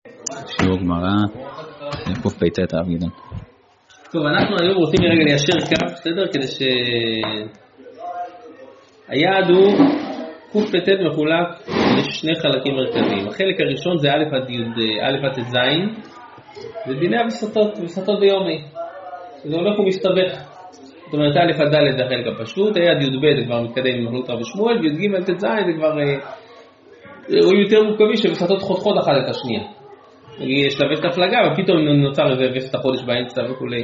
שיעור גמרא, קפ"ט הרב גדעון. טוב, אנחנו היום רוצים רגע ליישר קו, בסדר? כדי היעד הוא קפ"ט מחולק לשני חלקים מרכזיים. החלק הראשון זה א' עד ט"ז, זה דיני הווסתות ביומי. זה הולך ומסתבך. זאת אומרת, א' עד ד' זה החלק הפשוט, היעד י"ב זה כבר מתקדם עם מחלוקת רבי שמואל, וי"ג עד ט"ז זה כבר רואים יותר מורכבי שווסתות חותכות אחת את השנייה. יש לה וסת הפלגה, ופתאום נוצר איזה וסת החודש באמצע וכולי.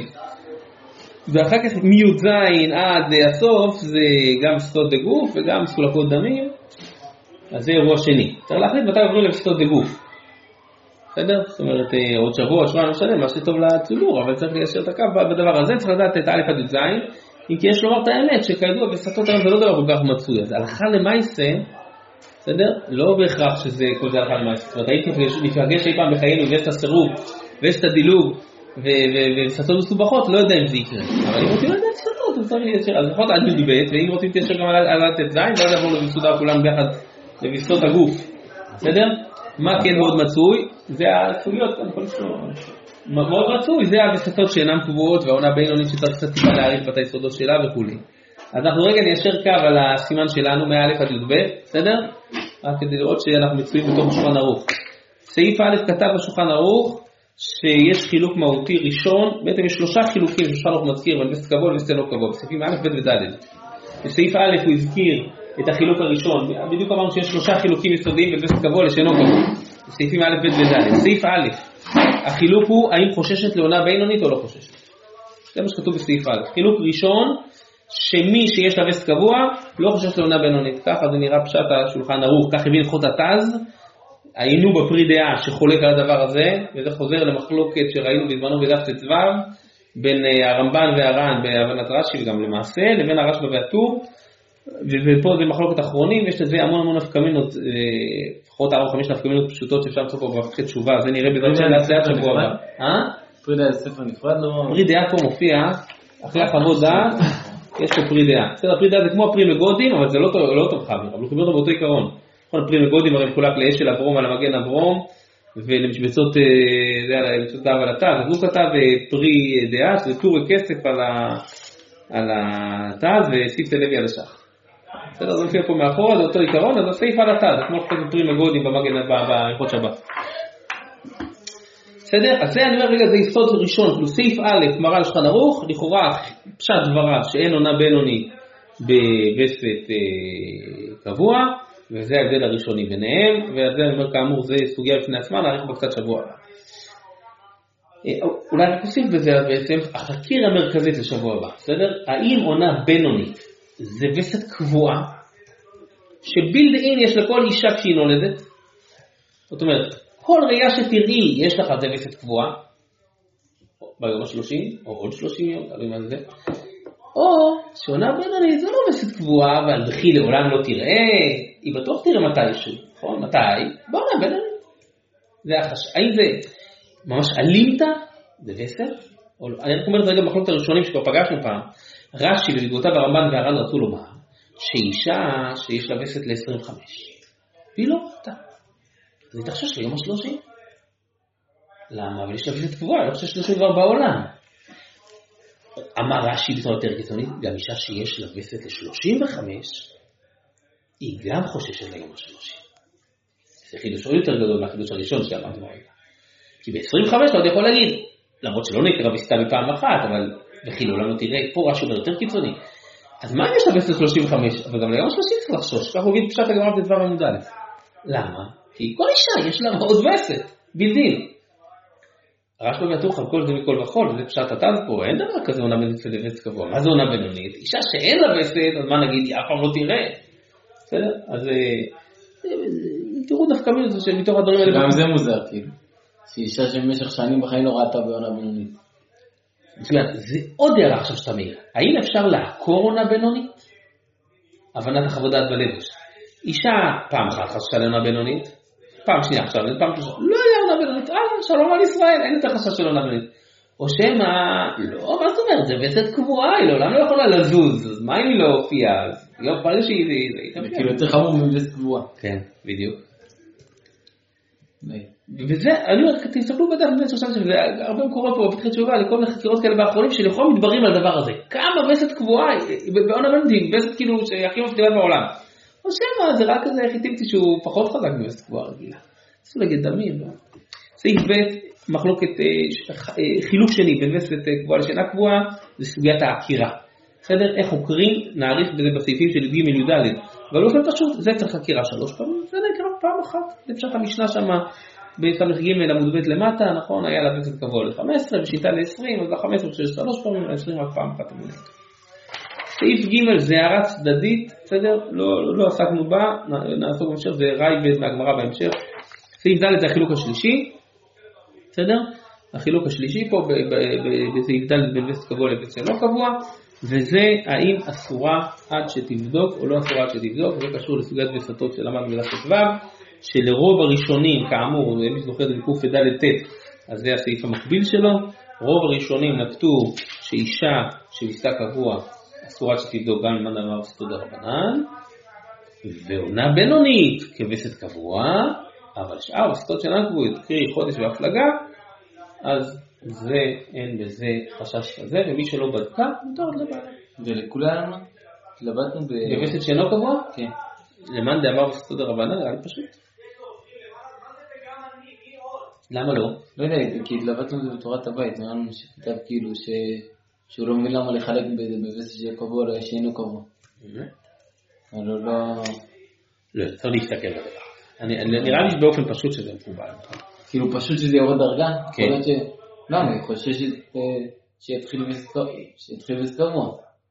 ואחר כך מי"ז עד הסוף זה גם וסתות בגוף וגם סולקות דמים. אז זה אירוע שני. צריך להחליט מתי עוברים לווסתות בגוף. בסדר? זאת אומרת, עוד שבוע, שבוע, לא משנה, מה שטוב לציבור, אבל צריך ליישר את הקו בדבר הזה. צריך לדעת את א' עד י"ז, אם כי יש לומר את האמת, שכידוע וסתות היום זה לא דבר כל כך מצוי. אז הלכה למעשה, בסדר? לא בהכרח שזה כל זה הלכה למעשה. זאת אומרת, הייתי נפגש אי פעם בחיינו ויש את הסירוב, ויש את הדילוג, וסתות מסובכות, לא יודע אם זה יקרה. אבל אם רוצים לדעת סתות, אז צריך ליישר. אז לפחות עד י"ב, ואם רוצים ליישר גם על ט"ז, ואז יעבור למסודר כולם ביחד לווסתות הגוף. בסדר? מה כן מאוד מצוי? זה הסוגיות, אני יכול לשאול. מאוד מצוי, זה הווסתות שאינן קבועות, והעונה בינונית שצריך קצת טיפה להעריך בת היסודות שלה וכו'. אז אנחנו רגע ניישר קו על הסימן שלנו מא' עד י"ב, בסדר? רק כדי לראות שאנחנו מצויים בתוך שולחן ערוך. סעיף א' כתב בשולחן ערוך שיש חילוק מהותי ראשון, בעצם יש שלושה חילוקים ששולחן ערוך מזכיר, אבל וסת קבוע וסת לא קבוע, בסעיפים א', ב' וד'. בסעיף א' הוא הזכיר את החילוק הראשון, בדיוק אמרנו שיש שלושה חילוקים יסודיים בווסת קבוע לשאינו קבוע. בסעיפים א', ב' וד'. סעיף א', החילוק הוא האם חוששת לעונה בינונית או לא חוששת. זה מה שכתוב בסעיף א'. חילוק ראשון, שמי שיש לה וסת קבוע לא חושש לעונה בינונית. ככה זה נראה פשט השולחן ערוך, כך הבין הלכות התז. היינו בפרי דעה שחולק על הדבר הזה, וזה חוזר למחלוקת שראינו בזמנו בדף ט"ו בין הרמב"ן והר"ן בהבנת רש"י וגם למעשה, לבין הרשב"א והטור. ופה זה מחלוקת אחרונים, יש לזה המון נפקמינות, לפחות 4-5 נפקמינות פשוטות שאפשר למצוא פה בפתחי תשובה, זה נראה בעזרת לאט שבוע הבא. פרי דעה ספר נפרד לא? פרי דעה פה מופיע, אחרי החוות דעת, יש פה פרי דעה. בסדר, פרי דעה זה כמו הפרי מגודים, אבל זה לא טוב חבר, אבל הוא חיבר אותו באותו עיקרון. הפרי מגודים הרי מחולק לאש של אברום על המגן אברום, ולמשבצות דעה על התז, אז הוא כתב פרי דעה, שזה טור כסף על התז וסיפסה לוי על השח. בסדר, זה מופיע פה מאחורה, זה אותו עיקרון, אז הסעיף על התז, זה כמו שכתוב פרי מגודים במגן בהלכות שבת. בסדר? אז זה אני אומר רגע, זה יסוד ראשון, כאילו סעיף א', גמרא על שולחן ערוך, לכאורה פשט דבריו שאין עונה בינונית בווסת קבוע, וזה ההבדל הראשוני ביניהם, וזה אני אומר כאמור, זה סוגיה בפני עצמה, נעריך בקצת שבוע. אולי אני אוסיף בזה בעצם, החקיר המרכזית לשבוע הבא, בסדר? האם עונה בינונית זה וסת קבועה, שבילד-אין יש לכל אישה כשהיא נולדת? זאת אומרת, כל ראייה שתראי, יש לך זה וסת קבועה, ביום ה-30, או עוד 30 יום, תלוי מה זה. או שעונה בינונית, זה לא וסת קבועה, אבל בכי לעולם לא תראה, היא בטוח תראה מתישהו, נכון? מתי? בעונה בינונית. זה האם זה ממש אלימתא? זה וסת? אני רק אומר את זה רגע במחלוקת הראשונים שכבר פגשנו פעם. רש"י ובדבריו הרמב"ן והר"ן רצו לומר, שאישה שיש לה וסת ל-25, והיא לא ראתה. אז היא תחשש ליום ה-30. למה? אבל יש לה וסת קבועה, לא חושש 30 כבר בעולם. אמר רש"י בצורה יותר קיצונית, גם אישה שיש לה וסת ל-35, היא גם חוששת ליום ה-30. זה חידוש עוד יותר גדול מהחידוש הראשון שאמרתי ברגע. כי ב-25 אתה עוד יכול להגיד, למרות שלא נקרא וסתה בפעם אחת, אבל וכי לעולם לא תראה, פה רש"י אומר יותר קיצוני. אז מה אם יש לה וסת 35? אבל גם ליום ה-30 צריך לחשוש, כך הוא יגיד פשט הגמרא בדבר עמוד א'. למה? כי כל אישה יש לה עוד וסת, בלדין. הרשב"א והטור על כל זה מכל וכל, וזה פשט התז פה, אין דבר כזה עונה בינונית ווסת קבוע. מה זה עונה בינונית? אישה שאין לה וסת, אז מה נגיד, היא אף פעם לא תראה. בסדר? אז תראו דווקא מתוך הדברים האלה. גם זה מוזר, כאילו. שאישה שבמשך שנים בחיים לא ראתה בעונה בינונית. זה עוד הערה עכשיו שאתה מעיר. האם אפשר לעקור עונה בינונית? הבנת החוות דעת בלבוש. אישה פעם אחת חששה לעונה בינונית, פעם שנייה עכשיו, פעם שנייה, לא היה עונה בינונית, שלום על ישראל, אין יותר חשש של עונה בינונית. או שמה, לא, מה זאת אומרת, זה וסת קבועה, היא לעולם לא יכולה לזוז, אז מה אם היא לא הופיעה? לא, ברגע שהיא... זה כאילו יותר חמור מווסת קבועה. כן, בדיוק. וזה, אני אומר, תסתכלו בדף באמת שושן שזה הרבה מקורות פה בפתחי תשובה לכל מיני חקירות כאלה באחרונים שלכאורה מתברים על הדבר הזה. כמה וסת קבועה, באורנמנטים, וסת כאילו שהכי מפתיעה בעולם. או שמה, זה רק כזה חיטיבתי שהוא פחות חזק מווסת קבועה רגילה. עשו לגד דמים. סעיף ב' מחלוקת חילוק שני בין וסת קבועה לשאינה קבועה, זה סוגיית העקירה. בסדר? איך חוקרים? נעריך בזה בסעיפים של ג' י"ד. אבל לא פשוט, זה צריך חקירה 3 פעמים, זה נקרא פעם אחת. זה פשוט המשנה שמה בסמך ג' עמוד ב' למטה, נכון? היה לה וסת קבוע ל-15 ושינתה ל-20, אז ל-15 שיש 3 פעמים, ל-20 רק פעם אחת אמונית. סעיף ג' זה הערה צדדית, בסדר? לא עסקנו בה, נעסוק בהמשך, זה רייבד מהגמרא בהמשך. סעיף ד' זה החילוק השלישי, בסדר? החילוק השלישי פה בסעיף ד' בין וסת קבוע לוסת לא קבוע, וזה האם אסורה עד שתבדוק או לא אסורה עד שתבדוק, זה קשור לסוגיית וסתות שלמדנו בדף ט"ו, שלרוב הראשונים, כאמור, מי זוכר את זה בקד"ט, אז זה הסעיף המקביל שלו, רוב הראשונים נקטו שאישה שוויסתה קבוע אסורה שתבדוק גם למד אמר וסתות דרבנן, ועונה בינונית כווסת קבוע, אבל שאר וסתות שאינן קבועות, קרי חודש והפלגה, אז זה אין בזה חשש כזה, ומי שלא בדקה, מותר לבעלה. ולכולם התלבטנו בווסת שאינו קבוע? כן. למען דאמר וסתות דרבנן, זה היה פשוט. למה לא? לא יודע, כי התלבטנו בזה בתורת הבית, נראינו שכתב כאילו שהוא לא מבין למה לחלק בווסת שיהיה קבוע או שאינו קבוע. אבל לא, צריך להסתכל בדבר. נראה לי באופן פשוט שזה מקובל. כאילו פשוט שזה יורד דרגה? כן. לא, אני חושב שיתחיל וסת קבוע.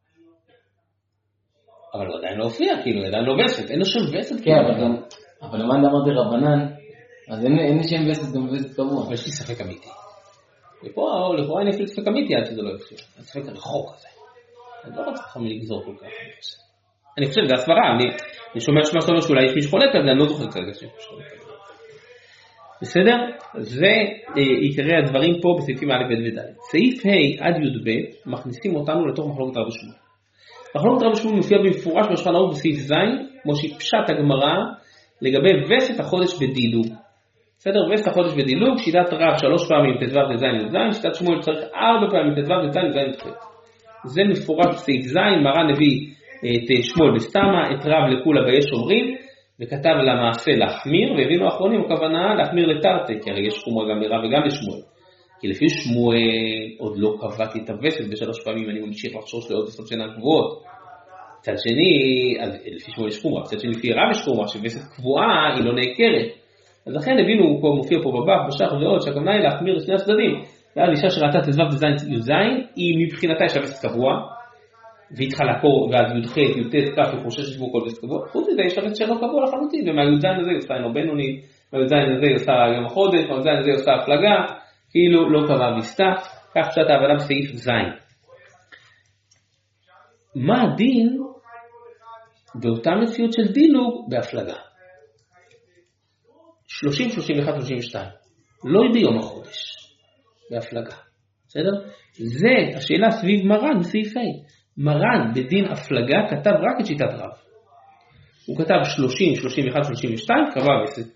אבל הוא עדיין לא הופיע, כאילו, עדיין לא וסת, אין לו שם וסת. כן, אבל למען אמרתי רבנן, אז אין לי שם וסת גם וסת קבוע. יש לי ספק אמיתי. ופה, לכאורה אין לי ספק אמיתי עד שזה לא יופיע. הספק הרחוק הזה. אני לא רוצה לך מלגזור כל כך. אני חושב, זה הסברה, אני שומע שמה שאתה אומר שאולי יש מישהו חולק על זה, אני לא זוכר כרגע שיש מישהו חולק על זה. בסדר? זה עיקרי הדברים פה בסעיפים א' ב' וד'. סעיף ה' עד י"ב מכניסים אותנו לתוך מחלוקת רבי שמואל. מחלוקת רבי שמואל מופיע במפורש בשולחן ערוך בסעיף ז', כמו שפשט הגמרא לגבי וסת החודש בדילוג. בסדר? וסת החודש בדילוג, שיטת רב 3 פעמים ט"ו ט"ז י"ז, שיטת שמואל צריך 4 פעמים ט"ו ט"ז י"ז י"ח. זה מפורש בסעיף ז', מרן הביא את שמואל בסתמה, את רב לכולה ביש אומרים, וכתב למעשה להחמיר, והבינו האחרונים הכוונה להחמיר לתרתי, כי הרי יש חומרה גם לרב וגם לשמואל. כי לפי שמואל עוד לא קבעתי את הווסת ב3 פעמים, אני ממשיך לחשוש לעוד וסות שאינן קבועות. מצד שני, אז לפי שמואל יש חומרה, מצד שני לפי רב יש חומרה, שווסת קבועה היא לא נעקרת. אז לכן הבינו, פה מופיע פה בבף, בשח ועוד, שהכוונה היא להחמיר לשני הצדדים. ואז אישה שראתה ט"ו ט"ז י"ז, היא מבחינתה יש וסת קבוע, והיא צריכה לעקור, ואז י"ח, י"ט, כ', וחוששת בו כל וסת קבוע. חוץ מזה יש וסת שאינו קבוע לחלוטין, ומהי"ז הזה היא עושה אינו בינוני, מהי"ז הזה היא עושה יום החודש, מהי"ז הזה היא עושה הפלגה, כאילו לא קבע ויסתה, כך פשט ההבנה בסעיף ז'. מה הדין באותה מציאות של דילוג בהפלגה? 30, 31, 32. לא ביום החודש, בהפלגה. בסדר? זה השאלה סביב מרן בסעיף ה'. מרן בדין הפלגה כתב רק את שיטת רב. הוא כתב 30, 31, 32, קבע וסת.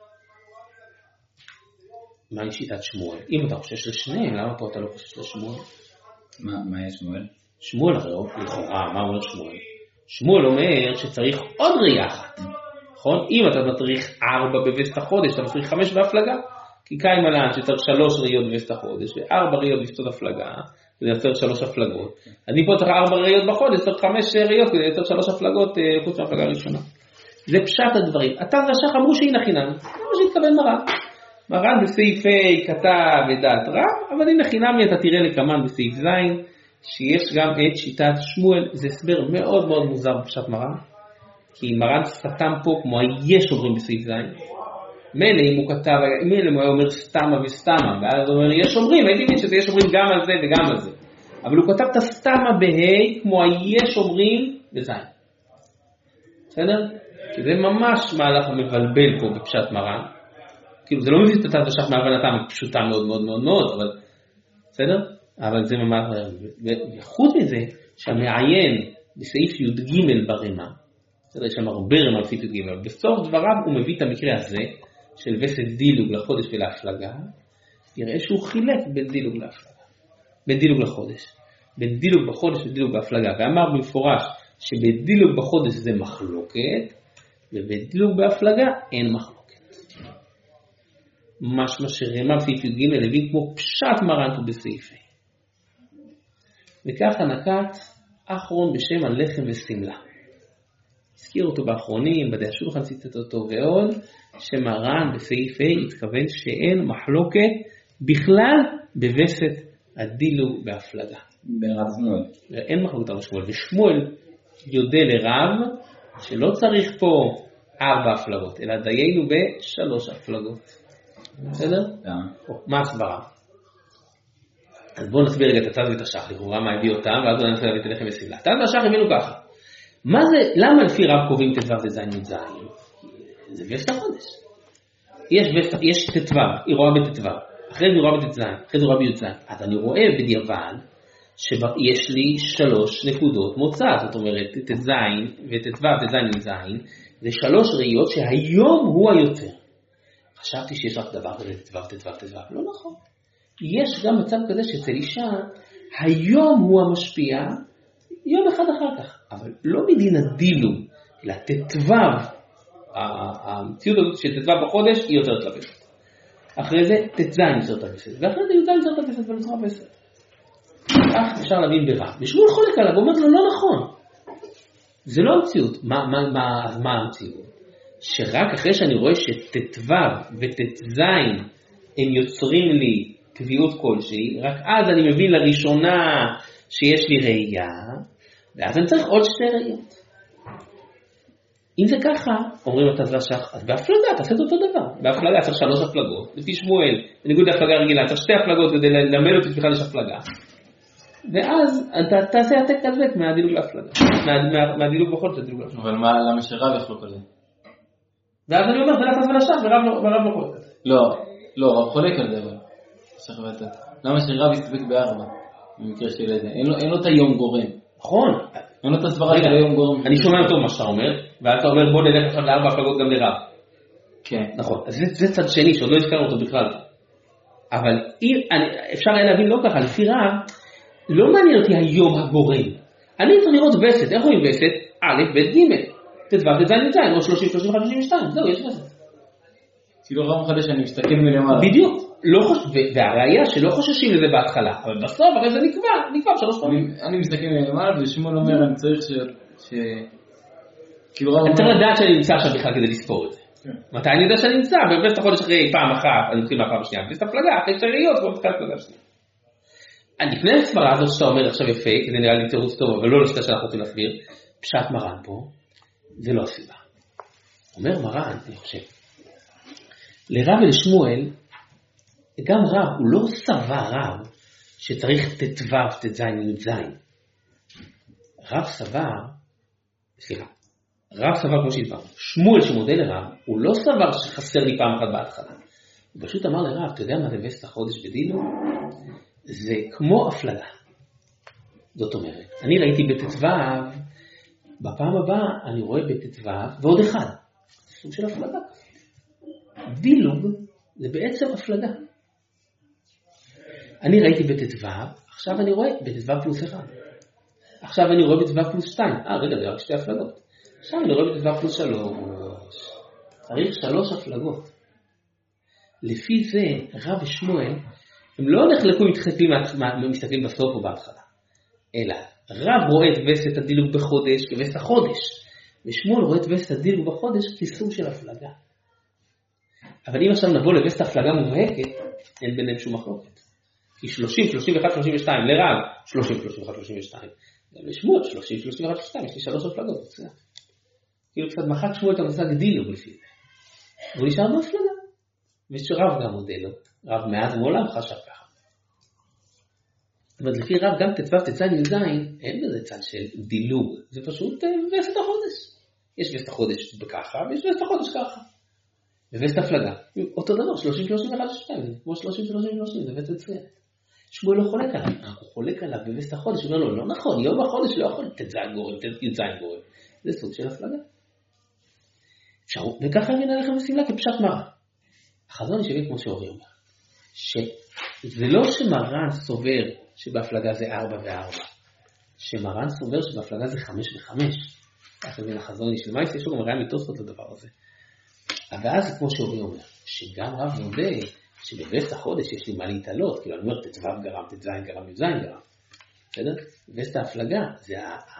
מהי שיטת שמואל? אם אתה חושש לשניהם, למה פה אתה לא חושש לשמואל? מה יש שמואל? שמואל הרי, לכאורה, מה אומר שמואל? שמואל אומר שצריך עוד ראייה אחת. נכון? אם אתה צריך 4 בווסת החודש, אתה צריך 5 בהפלגה. כי קיים עליהם שצריך 3 ראיות בווסת החודש, ו4 ראיות בווסת הפלגה, כדי לייצר 3 הפלגות. אני פה צריך 4 ראיות בחודש, צריך 5 ראיות כדי לייצר 3 הפלגות חוץ מהפלגה הראשונה. זה פשט הדברים. אתה והשח אמרו שהיא חינם, זה מה שהתכוון מרן. מרן בסעיף ה' כתב ודעת רב, אבל הנה חינמי אתה תראה לקמן בסעיף ז', שיש גם את שיטת שמואל. זה הסבר מאוד מאוד מוזר בפשט מרן, כי מרן סתם פה כמו היש אומרים בסעיף ז'. מילא אם הוא כתב, מילא אם הוא היה אומר סתמה וסתמה, ואז הוא אומר יש אומרים, הייתי מבין שזה יש אומרים גם על זה וגם על זה. אבל הוא כתב את הסתמה בה' כמו היש אומרים בזין. בסדר? כי זה ממש מהלך המבלבל פה בפשט מרן. כאילו זה לא מביא את הצד השח מהבנתם, פשוטה מאוד מאוד מאוד מאוד, אבל בסדר? אבל זה ממש, וחוץ מזה שהמעיין בסעיף י"ג ברמה, בסדר? יש שם הרבה רמה בסעיף י"ג, בסוף דבריו הוא מביא את המקרה הזה, של וסת דילוג לחודש ולהפלגה, יראה שהוא חילק בין דילוג להפלגה, בין דילוג לחודש, בין דילוג בחודש ודילוג בהפלגה, ואמר במפורש שבדילוג בחודש זה מחלוקת, ובדילוג בהפלגה אין מחלוקת. משמע שרמ"א בסעיף י"ג הביא כמו פשט מרן פה בסעיף ה'. וככה נקט אחרון בשם הלחם וסמלה. הזכיר אותו באחרונים, בדי השולחן ציטט אותו ועוד, שמרן בסעיף ה' התכוון שאין מחלוקת בכלל בווסת הדילוג בהפלגה. ברב שמואל. אין מחלוקת על שמואל, ושמואל יודע לרב שלא צריך פה 4 הפלגות, אלא דיינו ב3 הפלגות. בסדר? מה הסברה? אז בואו נסביר רגע את הצד ואת השח, לכאורה מה הביא אותם, ואז בואו ננסה להביא את הלחם וסמלה. הצד והשח הבינו ככה. מה זה, למה לפי רב קובעים ט"ו ט"ז י"ז? זה וסת החודש. יש ט"ו, היא רואה בט"ו, אחרי זה היא רואה בט"ז, אחרי זה היא רואה בי"ז. אז אני רואה בדיעבד שיש לי 3 נקודות מוצא, זאת אומרת ט"ז וט"ו ט"ז י"ז, זה 3 ראיות שהיום הוא היותר. חשבתי שיש רק דבר כזה ט"ו, לא נכון. יש גם מצב כזה שאצל אישה, היום הוא המשפיע, יום אחד אחר כך, אבל לא מדין הדילוג, אלא ט"ו, המציאות הזאת של ט"ו בחודש היא יותר תלבשת. אחרי זה ט"ז יותר תלבשת, ואחרי זה י"ז יותר תלבשת ולצורה בסת. כך אפשר להבין ברב. ושמואל חולק עליו, אומר לו, לא נכון. זה לא המציאות. מה המציאות? שרק אחרי שאני רואה שט"ו וט"ז הם יוצרים לי קביעות כלשהי, רק אז אני מבין לראשונה שיש לי ראייה, ואז אני צריך עוד 2 ראיות. אם זה ככה, אומרים את הזרשך, אז בהפלגה תעשה את אותו דבר. בהפלגה צריך 3 הפלגות, לפי שמואל, בניגוד להפלגה רגילה, צריך 2 הפלגות כדי ללמד אותי בכלל יש הפלגה. ואז אתה תעשה העתק כזאת מהדילוג להפלגה, מהדילוג בחודש לדילוג להפלגה. אבל למה שרב יחלוק על זה? ואז אני אומר, זה נתת ולשם, ורב לא חולק על זה. לא, רב חולק על זה, אבל. למה שרב יסתפק ב4, במקרה של זה? אין לו את היום גורם. נכון. אין לו את הסברה של היום גורם. אני שומע טוב מה שאתה אומר, ואתה אומר, בוא נלך עכשיו ל4 הפלגות גם לרב. כן. נכון, אז זה צד שני שעוד לא הזכרנו אותו בכלל. אבל אפשר היה להבין לא ככה, לפי רב, לא מעניין אותי היום הגורם. אני צריך לראות וסת, איך רואים וסת? א', ב', ג', ט"ו, ט"ז, י"ז, או 30, 31, 32, זהו, יש וסת. כאילו רב מחדש אני מסתכל מלמעלה. בדיוק, והראיה שלא חוששים לזה בהתחלה, אבל בסוף הרי זה נקבע 3 פעמים. אני מסתכל מלמעלה, ושמואל אומר, אני צריך אני צריך לדעת שאני נמצא שם בכלל כדי לספור את זה. מתי אני יודע שאני נמצא? בבסת החודש אחרי פעם אחת, אני מתחיל מהפעם השנייה, בבסת הפלגה, אחרי 2 ראיות, כבר מתחיל הפלגה השנייה. לפני הסברה הזאת שאתה אומר עכשיו יפה, כדי נראה לי תירוץ טוב, אבל לא לשיטה שאנחנו רוצים להסביר, פשט מרן פה, זה לא הסיבה. אומר מרן, אני חושב, לרב ולשמואל, גם רב, הוא לא סבר רב שצריך ט"ו, ט"ז, י"ז. רב סבר כמו שהסברנו. שמואל שמודה לרב, הוא לא סבר שחסר לי פעם אחת בהתחלה. הוא פשוט אמר לרב, אתה יודע מה זה וסת החודש בדילו? זה כמו הפלגה. זאת אומרת, אני ראיתי בט"ו, בפעם הבאה אני רואה בט"ו ועוד אחד. סוג של הפלגה. דילוג זה בעצם הפלגה. אני ראיתי בט"ו, עכשיו אני רואה בט"ו פלוס 1. עכשיו אני רואה בט"ו פלוס 2. רגע, זה רק 2 הפלגות. עכשיו אני רואה בט"ו פלוס 3. צריך 3 הפלגות. לפי זה, רב ושמואל, הם לא נחלקו מסתכלים בסוף או בהתחלה. אלא, רב רואה את וסת הדילוג בחודש כווסת החודש, ושמואל רואה את וסת הדילוג בחודש כסוג של הפלגה. אבל אם עכשיו נבוא לווסת הפלגה מובהקת, אין ביניהם שום מחלוקת. כי 30, 31, 32, לרב, 30, 31, 32. לשמואל, 30, 31, 32, יש לי 3 הפלגות. כאילו קצת מחק שמואל את המושג דילוג לפי זה. והוא נשאר בהפלגה. ושרב גם מודה לו, רב מאז מעולם חשב ככה. אבל לפי רב גם ט"ו, ט"ז, י"ז, אין בזה צד של דילוג. זה פשוט וסת החודש. יש וסת החודש בככה, ויש וסת החודש ככה. וווסת הפלגה. אותו דבר, 30, 31, 32, כמו 30, 30, 30, זה וסת ציינת. שמואל לא חולק עליו, הוא חולק עליו בווסת החודש, הוא אומר לו, לא נכון, יום החודש לא יכול ט"ז גורם, י"ז גורם. זה סוג של הפלגה. וככה הבינה לכם וסמלה כפשט מרן. החזון שלי כמו שאורי אומר, שזה לא שמרן סובר שבהפלגה זה 4 ו4, שמרן סובר שבהפלגה זה 5 ו5. כך מבין החזון של מייס, יש לו גם ראיה מתוספות לדבר הזה. ואז כמו שאורי אומר, שגם רב מודה שבווסת החודש יש לי מה להתעלות, כאילו אני אומר ט"ו גרם, ט"ז גרם, י"ז גרם. בסדר? ווסת ההפלגה זה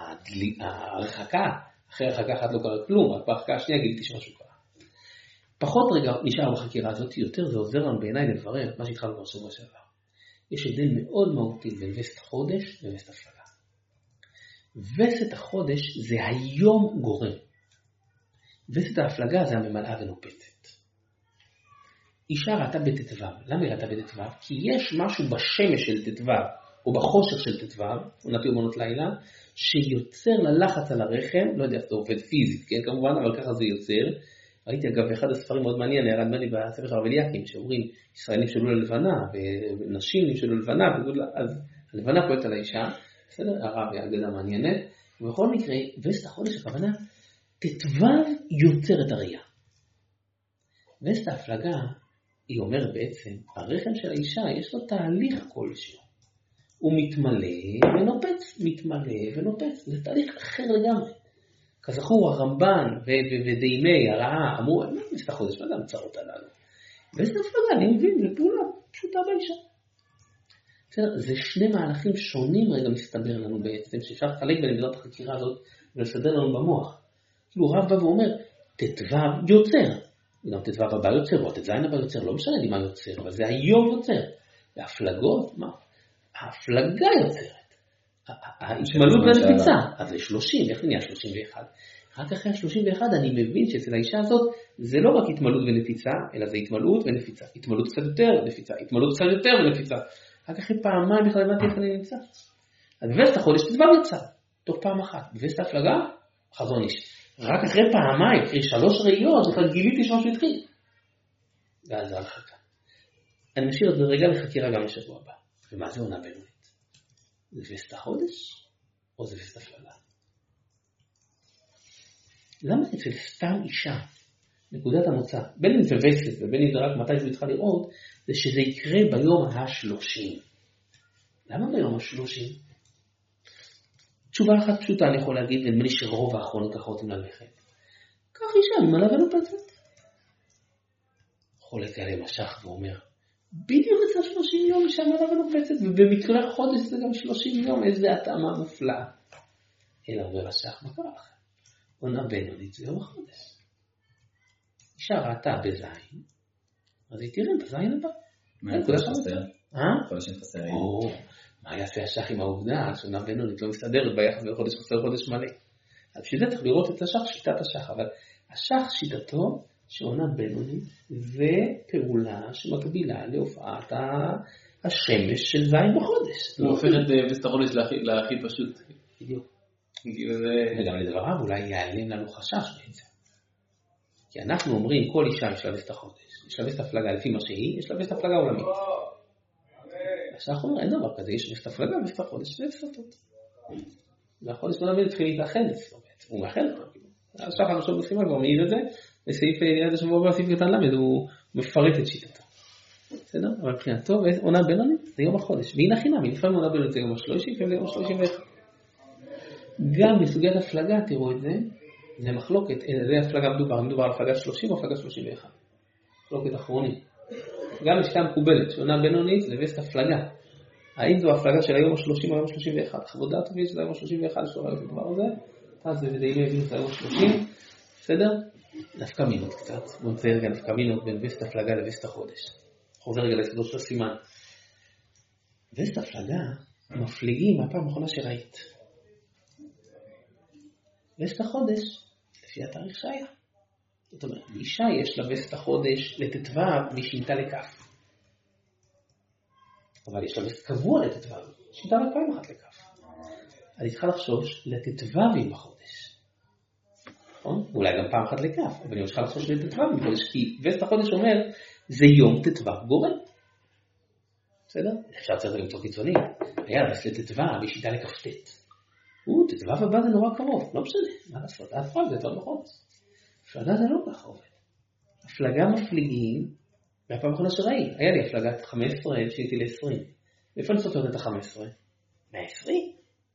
ההרחקה, אחרי הרחקה אחת לא קרה כלום, רק בהרחקה השנייה גיליתי שמשהו קרה. פחות רגע נשאר בחקירה הזאת, יותר זה עוזר לנו בעיניי לברר מה שהתחלנו כבר שבוע שעבר. יש הבדל מאוד מהותי בין ווסת החודש ווסת ההפלגה. ווסת החודש זה היום גורם. ווסת ההפלגה זה הממלאה ונופצת. אישה ראתה בט"ו. למה היא ראתה בט"ו? כי יש משהו בשמש של ט"ו, או בחושך של ט"ו, עונת יומנות לילה, שיוצר ללחץ על הרחם, לא יודע איך זה עובד פיזית, כן, כמובן, אבל ככה זה יוצר. ראיתי אגב אחד הספרים מאוד מעניין, ירד מני בספר של הרב אליקים, שאומרים, ישראלים שלו ללבנה, ונשים שלו ללבנה, אז הלבנה פועלת על האישה, בסדר? הרב והאגדה מעניינת, ובכל מקרה, ווסת החודש הכוונה, ט"ו יוצר את הראייה. ווסת ההפלגה, היא אומרת בעצם, הרחם של האישה יש לו תהליך כלשהו. הוא מתמלא ונופץ, מתמלא ונופץ. זה תהליך אחר לגמרי. כזכור, הרמב"ן ודיימי הרעה אמרו, מה ווסת החודש? מה זה המצרות הללו? ווסת ההפלגה, אני מבין, זה פעולה פשוטה באישה. זה שני מהלכים שונים רגע מסתבר לנו בעצם, שאפשר לחלק בנקודת החקירה הזאת ולסדר לנו במוח. כאילו רב בא ואומר, ט"ו יוצר. גם ט"ו הבא יוצר, או ט"ז הבא יוצר, לא משנה לי מה יוצר, אבל זה היום יוצר. והפלגות, מה? ההפלגה יוצרת. ההתמלות והנפיצה, אז זה 30, איך נהיה 31? רק אחרי ה-31 אני מבין שאצל האישה הזאת, זה לא רק התמלות ונפיצה, אלא זה התמלות ונפיצה. התמלות קצת יותר ונפיצה, התמלות קצת יותר ונפיצה. רק אחרי פעמיים בכלל הבנתי איך אני נמצא. אז ווסת החודש ט"ו יצא, תוך פעם אחת. ווסת ההפלגה, חזון איש. רק אחרי פעמיים, אחרי 3 ראיות, בכלל גיליתי שמשהו התחיל. ואז זה הרחקה. אני משאיר את זה רגע לחקירה גם לשבוע הבא. ומה זה עונה בינונית? זה ווסת החודש? או זה ווסת ההפלגה? למה אצל סתם אישה, נקודת המוצא, בין אם זה ווסת ובין אם זה רק מתי זה צריכה לראות, זה שזה יקרה ביום ה-30. למה ביום ה-30? תשובה אחת פשוטה אני יכול להגיד, ונדמה לי שרוב האחרונים ככה רוצים ללכת. כך אישה, ממלא ונופצת. חולק עליהם השח ואומר, בדיוק אצל 30 יום אישה ממלא ונופצת, ובמקרה החודש זה גם 30 יום, איזה התאמה מופלאה. אלא אומר השח, מה קרה לכם? עונה בינונית זה יום החודש. אישה ראתה בזין, אז היא תראה בזין הבא. מה יכול שחסר? חודשים חסרים. מה יעשה השח עם העובדה שעונה בינונית לא מסתדרת ביחד בין חודש חסר חודש מלא. אז בשביל זה צריך לראות את השח, שיטת השח. אבל השח שיטתו שעונה בינונית זה פעולה שמקבילה להופעת השמש של זין בחודש. הוא הופך את ווסת החודש להכי פשוט. בדיוק. וגם לדבריו אולי ייעלם לנו חשש בעצם. כי אנחנו אומרים כל אישה יש לה ווסת החודש. יש לה ווסת הפלגה לפי מה שהיא, יש לה ווסת הפלגה עולמית. עכשיו אנחנו אומרים, אין דבר כזה, יש ווסת הפלגה, ווסת החודש וסתות. והחודש לא נבין, התחיל להתאחד אצלו בעצם, הוא מאחד אותו. אז שחר נשוב בסימן כבר מעיד את זה, בסעיף יד השבוע הבא, סעיף קטן למד, הוא מפרט את שיטתו. בסדר? אבל מבחינתו, עונה בינונית זה יום החודש. והנה חינם, לפעמים עונה בינונית זה יום ה-30, לפעמים זה יום ה-31. גם בסוגיית הפלגה, תראו את זה, זה מחלוקת, זה הפלגה מדובר על הפלגה 30 או הפלגה 31. מחלוקת אחרונית. גם משקה מקובלת, שעונה בינונית זה ווסת הפלגה. האם זו הפלגה של היום ה-30 או היום ה-31? חוות דעת טובים של היום ה-31, יש לו ראיות לדבר הזה. אז זה די מבינות היום ה-30. בסדר? נפקא מינות קצת. בוא נציין רגע נפקא מינות בין ווסת הפלגה לווסת החודש. חוזר רגע לסדות של הסימן. ווסת הפלגה מפליגים מהפעם האחרונה שראית. ווסת החודש, לפי התאריך שהיה. זאת אומרת, אישה יש לה ווסת החודש לט"ו משינתה לכף. אבל יש לה ווסת קבוע לט"ו, שינתה לה פעם אחת לכף. אז היא צריכה לחשוש לט"ו בחודש. נכון? אולי גם פעם אחת לכף, אבל היא צריכה לחשוש לט"ו בחודש, כי ווסת החודש אומר, זה יום ט"ו גורם. בסדר? אפשר לצאת למצוא קיצוני. היה ווסת לט"ו משינתה לכ"ט. ט"ו הבא זה נורא קרוב, לא משנה, מה לעשות, ההפרעה זה יותר נכון. הפלגה זה לא ככה עובד. הפלגה מפליגים והפעם האחרונה שראי, היה לי הפלגת 15, שהייתי ל-20. איפה אני סופר את ה-15? 120.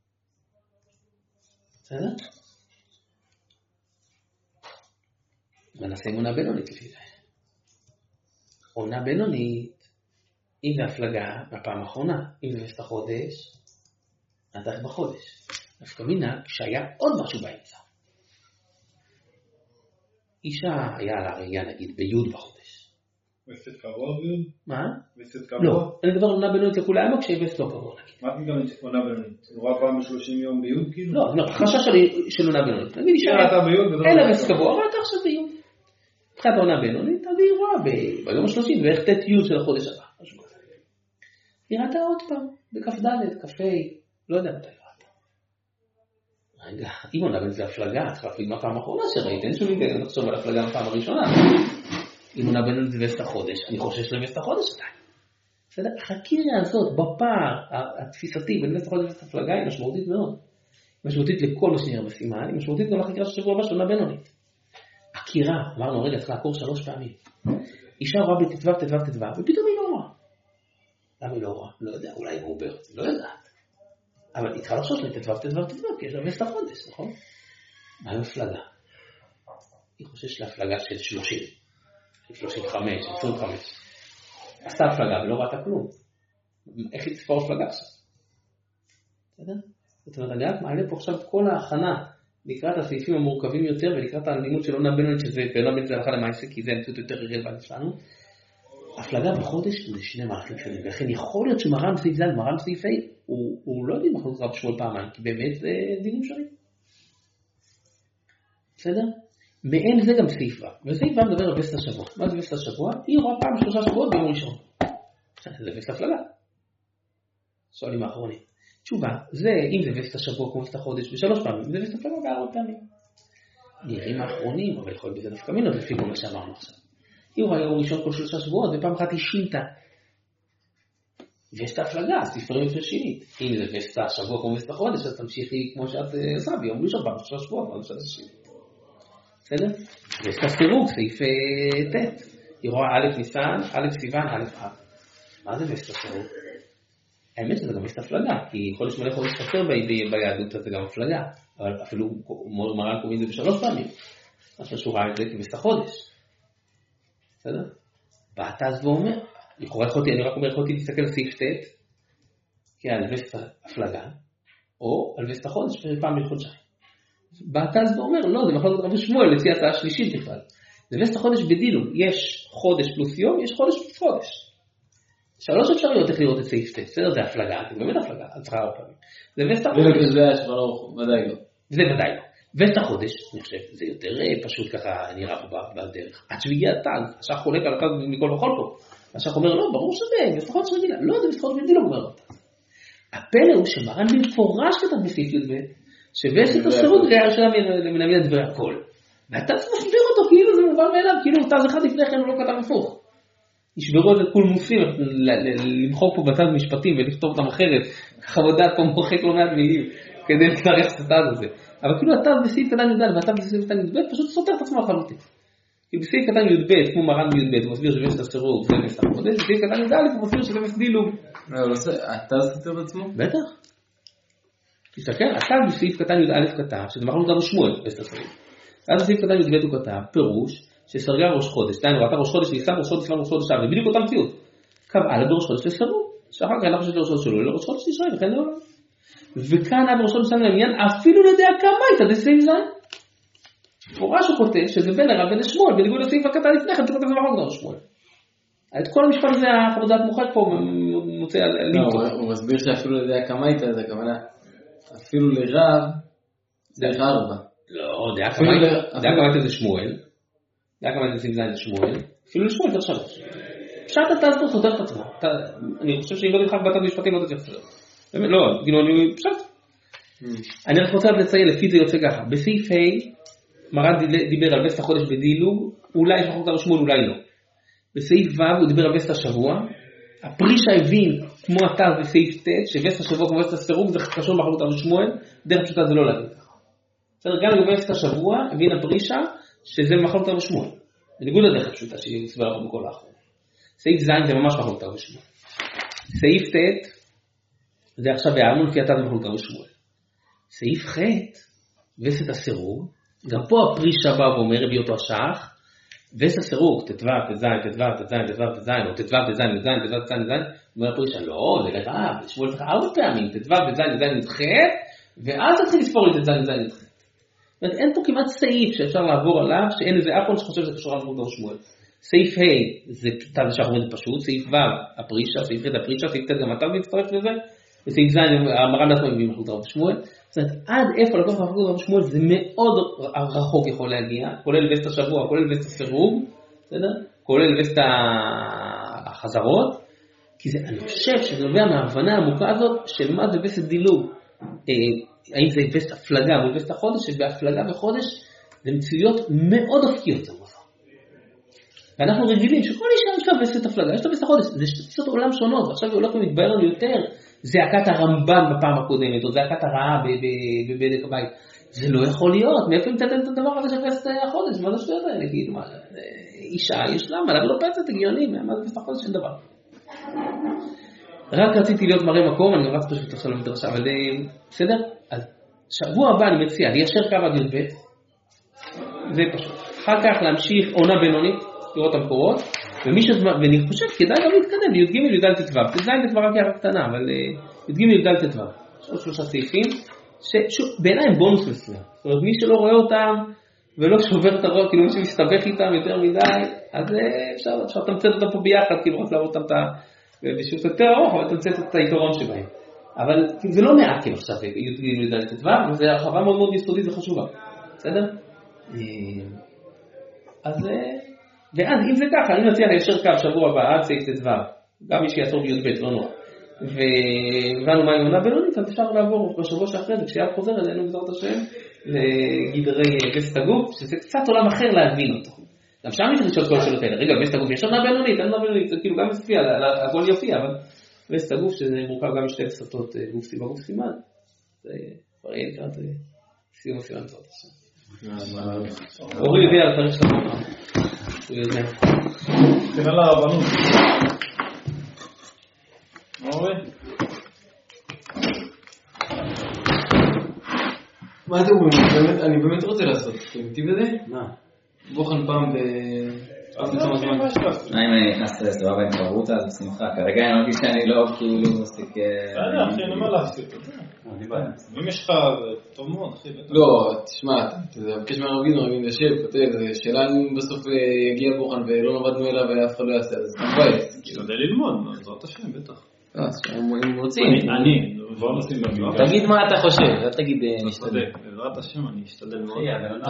בסדר? ונעשה אמונה בינונית לפי זה. עונה בינונית, אם זה הפלגה, מהפעם האחרונה, אם זה וסת החודש, נתח בחודש. דווקא מינה, כשהיה עוד משהו באמצע. אישה היה לה ראייה, נגיד, ביוד בחודש. וסת קבוע ביוד? מה? וסת קבוע? לא, אני מדבר על עונה בינונית לכולי עמוק, כשהיא וסת לא קבוע, נגיד. מה את מתכוונת עונה בינונית? הוא רואה פעם ב-30 יום ביוד כאילו? לא, חשש של עונה בינונית. נגיד אישה, אתה ביוד, אין לה וסת קבוע, אבל אתה עכשיו ביוד. מבחינת העונה בינונית, אז היא רואה ביום ה-30, ואיך תת יוד של החודש הבא. היא ראתה עוד פעם, בכף ד', כף ה', לא יודע מתי ראתה. רגע, אם עונה בין זה הפלגה, צריך להפליג מהפעם האחרונה שראית, אין שום היגיון לחשוב על הפלגה מהפעם הראשונה. אם עונה בין זה וסת החודש, אני חושש לווסת החודש עדיין. בסדר? החקירה הזאת, בפער התפיסתי בין וסת החודש וווסת הפלגה, היא משמעותית מאוד. משמעותית לכל מה שנראה בסימן, היא משמעותית גם לחקירה של שבוע הבא של עונה בינונית. הקירה, אמרנו, רגע, צריך לעקור 3 פעמים. אישה רואה בתתוו, ופתאום היא לא רואה. למה היא לא רואה? לא יודע, אולי הוא עובר, לא יודעת. אבל היא צריכה לחשוש לתתוו, כי יש לה וסת החודש, נכון? מה היא הפלגה? היא חושש להפלגה של 30, של 35, של 25. עשתה הפלגה ולא ראתה כלום. איך היא תספור הפלגה עכשיו? בסדר? זאת אומרת, אני רק מעלה פה עכשיו כל ההכנה לקראת הסעיפים המורכבים יותר, ולקראת הלימוד של עונה בינונית, שזה בעונה בינונית זה הלכה למעשה, כי זה המציאות יותר רלוונטית שלנו. הפלגה בחודש זה 2 מערכים שונים, ולכן יכול להיות שמרן בסעיף ז', מרן בסעיף ה', הוא לא יודעים מחלוקת רב שמואל פעמיים, כי באמת זה דינים שונים. בסדר? מעין זה גם סעיף ו', וסעיף ו' מדבר על וסת השבוע. מה זה וסת השבוע? היא רואה פעם 3 שבועות ביום ראשון. זה וסת הפלגה. שואלים האחרונים. תשובה, זה אם זה וסת השבוע כמו וסת החודש ב3 פעמים, זה וסת הפלגה ב4 פעמים. נראים האחרונים, אבל יכול להיות בזה דווקא מינות לפי כל מה שאמרנו עכשיו. היא רואה יום ראשון כל 3 שבועות, ופעם אחת היא שינתה. וסת הפלגה, אז תפרים יותר שינית. אם זה וסת השבוע כמו וסת החודש, אז תמשיכי כמו שאת עושה ביום ראשון פעם 3 שבועות, פעם 3 שינית. בסדר? וסת הסירוג, סעיף ט'. היא רואה א' ניסן, א' סיוון, א' אב. מה זה וסת הסירוג? האמת שזה גם וסת הפלגה, כי חודש מלא חודש חסר ביהדות, אז זה גם הפלגה. אבל אפילו מרן קוראים את זה ב3 פעמים. אז שהוא ראה את זה כווסת החודש. בסדר? בעתז ואומר, אני רק אומר, יכולתי להסתכל על סעיף ט' כעל וסת הפלגה, או על וסת החודש, פעם בחודשיים. בעתז ואומר, לא, זה מחלוקת רבי שמואל, לפי הצעה שלישית בכלל. זה וסת החודש בדילוג, יש חודש פלוס יום, יש חודש פלוס חודש. 3 אפשרויות איך לראות את סעיף ט', בסדר? זה הפלגה, זה באמת הפלגה, על צריכה הרבה פעמים. זה וסת החודש. זה השמלוך, ודאי לא. זה ודאי לא. וסת החודש, אני חושב, זה יותר פשוט ככה נראה פה בדרך. עד שהגיע התז, השח חולק על התז מכל וכל פה. השח אומר, לא, ברור שזה, וסת החודש רגילה. לא, זה וסת החודש בדילוג אומר לו. הפלא הוא שמרן במפורש כתב בסעיף י"ב, שווסת הסירוג ראה שלה מן המין הדבר הכל. והתז מסביר אותו כאילו זה מובן מאליו, כאילו תז אחד לפני כן הוא לא כתב הפוך. ישברו את זה קולמוסים, למחוק פה בתז משפטים ולכתוב אותם אחרת, חוות דעת פה מוחק לא מעט מילים, כדי לצטרך את התז הזה. אבל כאילו התז בסעיף קטן י"ד והתז בסעיף קטן י"ב פשוט סותר את עצמו לחלוטין. כי בסעיף קטן י"ב, כמו מרן בי"ב, הוא מסביר שווסת הסירוג זה וסת החודש, בסעיף קטן י"ד הוא מסביר שזה וסת דילוג. התז סותר את עצמו? בטח. תסתכל, התז בסעיף קטן י"א כתב, שזה מחלוקת רבי שמואל וסת הסירוג. אז בסעיף קטן י"ב הוא כתב, פירוש שסרגה ראש חודש, דהיינו ראתה ראש חודש ניסן, ראש חודש סלם, ראש חודש אב, ובדיוק אותה מציאות. קבעה בראש חודש לסירוג, שאחר כך אנחנו חושבת לראש חודש שלו, לראש חודש ישראל, וכן לעולם. וכאן בראש חודש סלם לעניין, אפילו לידי הקמייתא דסעיף ז'. פורש הוא כותב שזה בין הרב בן שמואל, בניגוד לסעיף הקטן לפני כן, שכותב למחלוקת רבי שמואל. את כל המשפט הזה, החוות דעת מוחק פה, מוצא על לימטו. הוא מסביר שאפילו לידי הקמייתא, זה הכוונה, אפילו לרב, דרך 4. לא, דעה קמייתא זה שמואל. דעה קמייתא זה סעיף ז' שמואל, אפילו לשמואל דרך 3. פשט התז פה סותר את עצמו. אני חושב שאם לא נלחק בתת משפטים לא תצליח לסדר. לא, כאילו אני פשט. אני רק רוצה לציין, לפי זה יוצא ככה. בסעיף ה' מרן דיבר על וסת החודש בדילוג, אולי יש מחלוקת רבי שמואל, אולי לא. בסעיף ו' הוא דיבר על וסת השבוע. הפרישה הבין כמו התז בסעיף ט', שווסת השבוע כמו וסת הסירוג, זה קשור למחלוקת רבי שמואל, דרך פשוטה זה לא להגיד ככה. בסדר, גם לגבי וסת השבוע, הבין הפרישה שזה מחלוקת רבי שמואל. בניגוד לדרך הפשוטה שהיא הסבירה פה בכל האחרון. סעיף ז' זה ממש מחלוקת רבי שמואל. סעיף ט' זה עכשיו הערנו לפי התת מחלוקת רבי שמואל. סעיף ח' וסת הסירוג, גם פה הפרישה בא ואומר רבי אותו השח, וסת הסירוג, ט"ו, ט"ז, ט"ו, ט"ז, ט"ו, ט"ז, או ט"ו, ט"ז, ט"ז, ט"ו, ט"ז, ט"ז, אומר הפרישה, לא, זה לרב, שמואל צריך 4 פעמים, ט"ו, ט"ז, ט"ז נדחית, ואז תתחיל לספור לי ט"ז, ט"ז נדחית. זאת אומרת, אין פה כמעט סעיף שאפשר לעבור עליו, שאין איזה אף אחד שחושב שזה קשור למחלוקת רבי שמואל. סעיף ה' זה תת ושח עומד פשוט, סעיף ו' הפרישה, סעיף ח' הפרישה, סעיף ט' גם אתה מצטרף לזה, וסעיף ז' המרן עצמו מביא מחלוקת רבי שמואל. זאת אומרת, עד איפה לקוח מחלוקת רבי שמואל זה מאוד רחוק יכול להגיע, כולל וסת השבוע, כולל וסת הסירוג, בסדר? כולל וסת החזרות, כי זה, אני חושב שזה נובע מההבנה העמוקה הזאת של מה זה וסת דילוג. האם זה וסת הפלגה מול וסת החודש, שבהפלגה וחודש זה מציאויות מאוד אופקיות זה מוזר. ואנחנו רגילים שכל אישה יש לה וסת הפלגה, יש לה וסת החודש, זה תפיסות עולם שונות, ועכשיו הולך ומתבהר לנו יותר, זעקת הרמב"ן בפעם הקודמת, או זעקת הרעה בבדק הבית. זה לא יכול להיות, מאיפה נתתם את הדבר הזה של וסת החודש, מה זה שטויות האלה? כאילו, מה, אישה יש לה, מה לא פצת הגיוני, מה זה וסת החודש של דבר. רק רציתי להיות מראה מקום, אני רץ פשוט עכשיו למדרשה, אבל בסדר? אז שבוע הבא אני מציע, ליישר קו עד י"ב, זה פשוט. אחר כך להמשיך עונה בינונית, לראות המקורות, ואני חושב כדאי גם להתקדם, י"ג י"ד ט"ו, ט"ז זה כבר רק הערה קטנה, אבל י"ג י"ד ט"ו, יש עוד 3 סעיפים, שבעיניי הם בונוס מסוים, זאת אומרת מי שלא רואה אותם, ולא שובר את הראש, כאילו מי שמסתבך איתם יותר מדי, אז אפשר תמצאת אותם פה ביחד, כאילו רק להראות אותם בשיעור יותר ארוך, אבל תמצאת את העיקרון שבהם. אבל זה לא מעט כאילו עכשיו, י"ג י"ד ט"ו, וזו הרחבה מאוד מאוד יסודית וחשובה, בסדר? אז ואז אם זה ככה, אני מציע ליישר קו שבוע הבא עד סעיף ט"ו, גם מי שיעצור בי"ב, לא נורא. והבנו מה היא עונה בינונית, אז אפשר לעבור בשבוע שאחרי זה, כשיד חוזר אלינו בעזרת השם, לגדרי וסת הגוף, שזה קצת עולם אחר להבין אותו. גם שם יש לשאול כל השאלות האלה, רגע, וסת הגוף יש עונה בינונית, אין עונה בינונית, זה כאילו גם יופיע, הכל יופיע, אבל וסת הגוף שזה מורכב גם משתי וסתות גוף סיבה גוף סימן, זה כבר יהיה לקראת סיום הסימן בעזרת השם. אורי יודע על התאריך שלנו. הוא יודע. תנא לרבנות. מה אורי? מה אתם אומרים? אני באמת רוצה לעשות. אתם איתי בזה? מה? בוחן פעם אם אני נכנס לסבבה עם קרותה, אז בשמחה. כרגע אני מרגיש שאני לא כאילו מספיק... אחי, אני אומר לעשות את זה. אם יש לך, טוב מאוד, אחי. לא, תשמע, אתה מבקש מהרבים לשב, כותב, שאלה אם בסוף יגיע בוחן ולא נובדנו אליו ואף אחד לא יעשה, אז בבית. תשתדל ללמוד, בעזרת השם, בטח. אם רוצים. בוא נשים במיוחד. תגיד מה אתה חושב, אל תגיד נשתדל. בעזרת השם, אני אשתדל מאוד.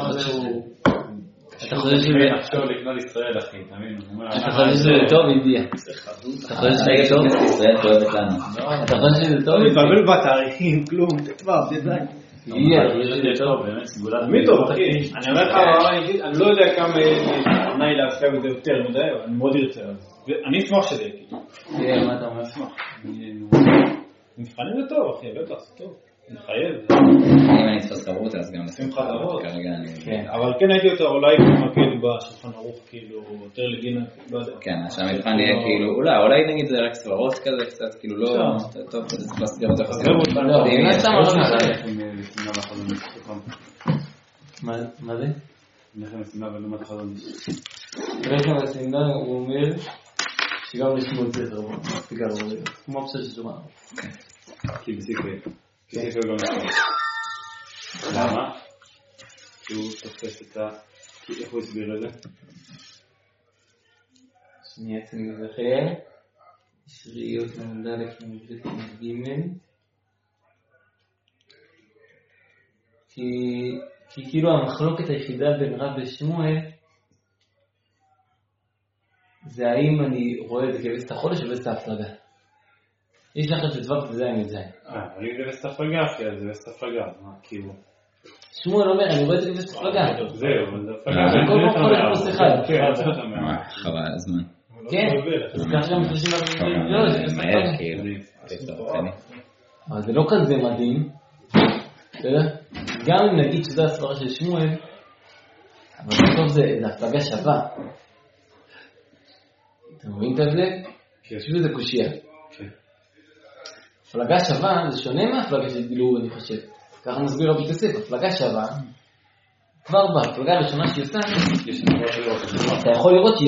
אתה חושב שזה... עכשיו לקנות ישראל, אחי, תאמין. אתה חושב שזה טוב, ידיע. אתה חושב שזה טוב? ישראל כואבת לנו. אתה חושב שזה טוב? מתבלבל בתאריכים, כלום, תתבע, תדעי. זה טוב, באמת, סגולת. מי טוב, אחי? אני אומר לך, אני לא יודע כמה עונה להפקע בזה יותר מדי, אבל אני מאוד ארצה. אני אשמח שזה יהיה. מה אתה אומר? אשמח. מבחנים זה טוב, אחי, בטח, זה טוב. מחייב. אם אני אתפוס קרותה, אז גם שמחה לראות. כרגע אני... כן, אבל כן הייתי יותר אולי מתמקד בשולחן ערוך, כאילו, יותר לגינה, לא יודע. כן, שהמבחן יהיה כאילו, אולי נגיד זה רק סברות כזה, קצת כאילו לא... טוב, זה צריך להסביר אותו חסר. מה זה? לחם הסמלה ולעומת החלום. לחם הסמלה הוא אומר שגם לשמוע את זה כמו הפסד ששומע. כי בסיקרי לא נשמע. למה? כי הוא תופס את ה... איך הוא הסביר את זה? שנייה אצל מזכר שריות נמדה לכמובית ג' כי כאילו המחלוקת היחידה בין רב ושמואל זה האם אני רואה את זה כבסת החודש או בסת ההפלגה. יש לך את דבר כזה עם את זה. אבל אם זה בסת ההפלגה, אחי, אז זה בסת ההפלגה, מה כאילו? שמואל אומר, אני רואה את זה כבסת ההפלגה. זהו, אבל זה הפלגה. כל פעם חולק פלוס אחד. חבל הזמן. כן, אז ככה גם 30 לא, זה בסת ההפלגה. אבל זה לא כזה מדהים. גם אם נגיד שזו הסברה של שמואל, אבל בסוף זה הפלגה שווה. אתה מבין את ההבדל? פשוט זה קושייה. הפלגה שווה זה שונה מהפלגה של דילור, אני חושב. ככה נסביר רבי יוסף, הפלגה שווה, כבר בהפלגה הראשונה שהיא עושה, אתה יכול לראות שהיא